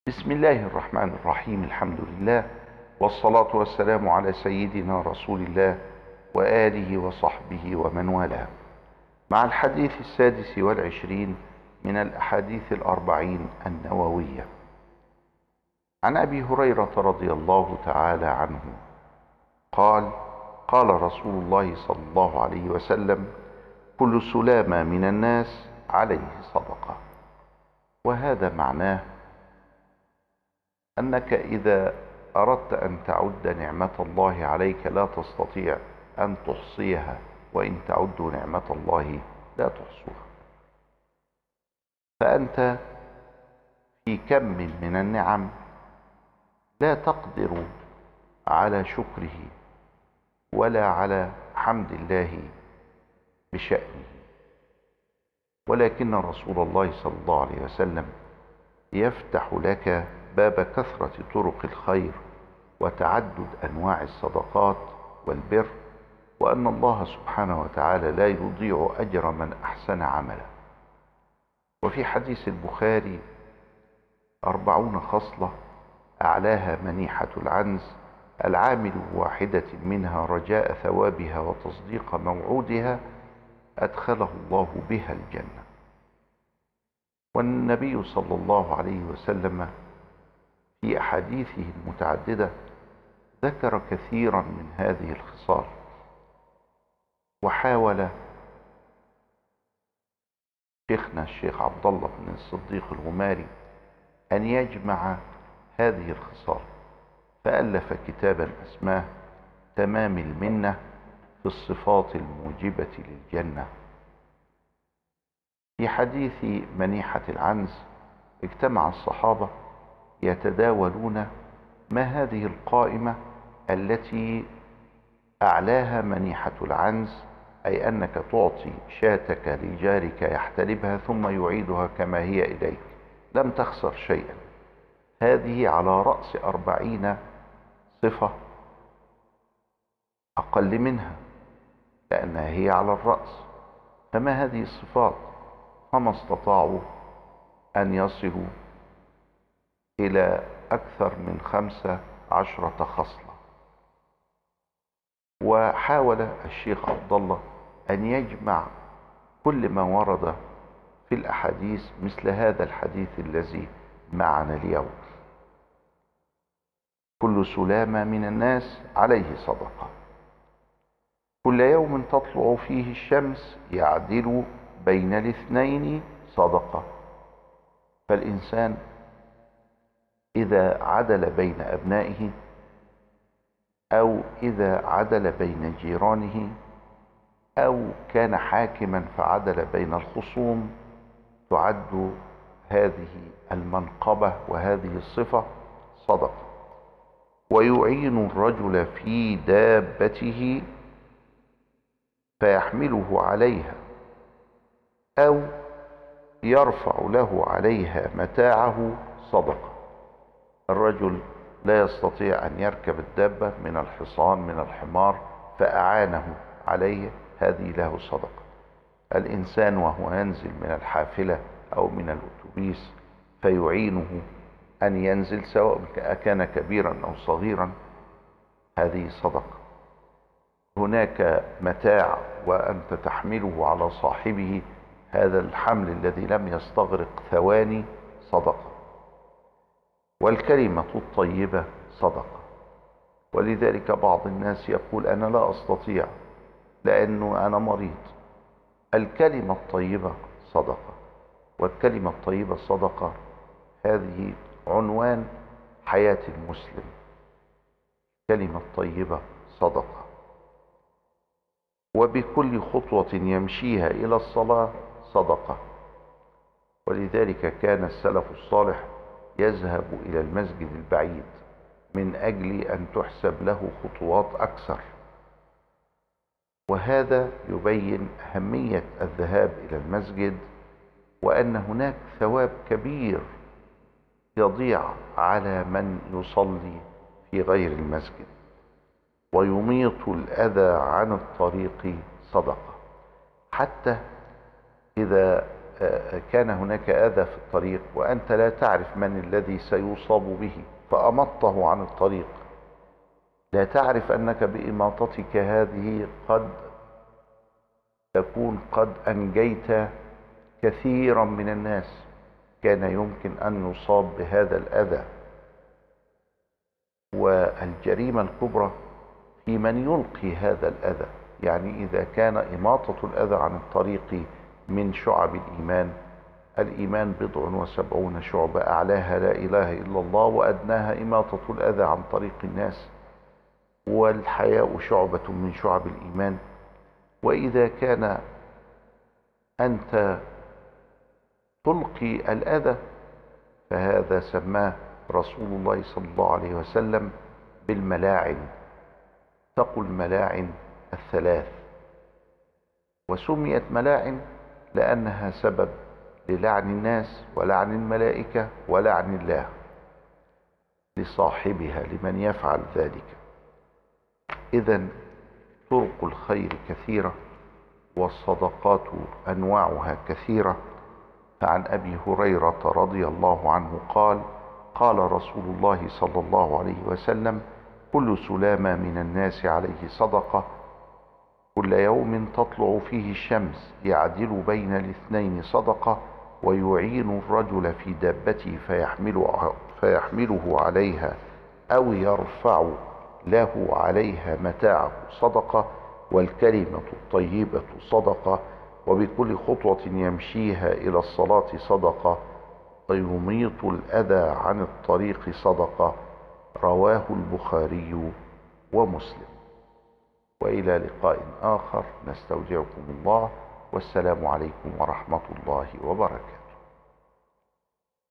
بسم الله الرحمن الرحيم. الحمد لله، والصلاة والسلام على سيدنا رسول الله وآله وصحبه ومن والاه، مع الحديث السادس والعشرين من الأحاديث الأربعين النووية. عن أبي هريرة رضي الله تعالى عنه قال: قال رسول الله صلى الله عليه وسلم: كل سلامة من الناس عليه صدقة. وهذا معناه أنك إذا أردت أن تعد نعمة الله عليك لا تستطيع أن تحصيها، وإن تعدوا نعمة الله لا تحصوها. فأنت في كم من النعم لا تقدر على شكره ولا على حمد الله بشأنه، ولكن رسول الله صلى الله عليه وسلم يفتح لك باب كثرة طرق الخير وتعدد أنواع الصدقات والبر، وأن الله سبحانه وتعالى لا يضيع أجر من أحسن عملا. وفي حديث البخاري: 40 خصلة أعلاها منيحة العنز، العامل بواحدة منها رجاء ثوابها وتصديق موعودها، أدخله الله بها الجنة. والنبي صلى الله عليه وسلم في أحاديثه المتعددة ذكر كثيرا من هذه الخصال، وحاول شيخنا الشيخ عبد الله بن الصديق الغماري أن يجمع هذه الخصال، فألف كتابا اسماه تمام المنة في الصفات الموجبة للجنة. في حديث منيحة العنز اجتمع الصحابة يتداولون ما هذه القائمة التي أعلاها منيحة العنز، أي أنك تعطي شاتك لجارك يحتلبها ثم يعيدها كما هي إليك، لم تخسر شيئا. هذه على رأس 40 صفة أقل منها، لأنها هي على الرأس. فما هذه الصفات؟ فما استطاعوا أن يصلوا إلى أكثر من 15 خصلة. وحاول الشيخ عبد الله أن يجمع كل ما ورد في الأحاديث مثل هذا الحديث الذي معنا اليوم: كل سلامة من الناس عليه صدقة، كل يوم تطلع فيه الشمس يعدل بين الاثنين صدقة. فالإنسان إذا عدل بين أبنائه، أو إذا عدل بين جيرانه، أو كان حاكما فعدل بين الخصوم، تعد هذه المنقبة وهذه الصفة صدقة. ويعين الرجل في دابته فيحمله عليها، أو يرفع له عليها متاعه صدقة. الرجل لا يستطيع أن يركب الدابة من الحصان من الحمار فأعانه عليه، هذه له صدقة. الإنسان وهو ينزل من الحافلة أو من الأتوبيس فيعينه أن ينزل سواء كان كبيرا أو صغيرا، هذه صدقة. هناك متاع وأنت تحمله على صاحبه، هذا الحمل الذي لم يستغرق ثواني صدقة. والكلمة الطيبة صدقة. ولذلك بعض الناس يقول: أنا لا أستطيع لأنه أنا مريض. الكلمة الطيبة صدقة، والكلمة الطيبة صدقة، هذه عنوان حياة المسلم. كلمة طيبة صدقة. وبكل خطوة يمشيها إلى الصلاة صدقة. ولذلك كان السلف الصالح يذهب إلى المسجد البعيد من أجل أن تحسب له خطوات أكثر. وهذا يبين أهمية الذهاب إلى المسجد، وأن هناك ثواب كبير يضيع على من يصلي في غير المسجد. ويميط الأذى عن الطريق صدقة. حتى إذا كان هناك أذى في الطريق وأنت لا تعرف من الذي سيصاب به فأمطه عن الطريق، لا تعرف أنك بإماطتك هذه قد تكون قد أنجيت كثيرا من الناس كان يمكن أن يصاب بهذا الأذى. والجريمة الكبرى في من يلقي هذا الأذى، يعني إذا كان إماطة الأذى عن الطريق من شعب الإيمان، الإيمان 70 شعبة، أعلاها لا إله إلا الله وأدناها إماطة الأذى عن طريق الناس، والحياء شعبة من شعب الإيمان. وإذا كان أنت تلقي الأذى فهذا سماه رسول الله صلى الله عليه وسلم بالملاعن، تقل الملاعن الثلاث، وسميت ملاعن لأنها سبب للعن الناس ولعن الملائكة ولعن الله لصاحبها لمن يفعل ذلك. إذن طرق الخير كثيرة والصدقات أنواعها كثيرة. فعن أبي هريرة رضي الله عنه قال: قال رسول الله صلى الله عليه وسلم: كل سلامة من الناس عليه صدقة، كل يوم تطلع فيه الشمس يعدل بين الاثنين صدقة، ويعين الرجل في دابته فيحمله عليها أو يرفع له عليها متاعه صدقة، والكلمة الطيبة صدقة، وبكل خطوة يمشيها إلى الصلاة صدقة، ويميط الأذى عن الطريق صدقة. رواه البخاري ومسلم. وإلى لقاء آخر، نستودعكم الله، والسلام عليكم ورحمة الله وبركاته.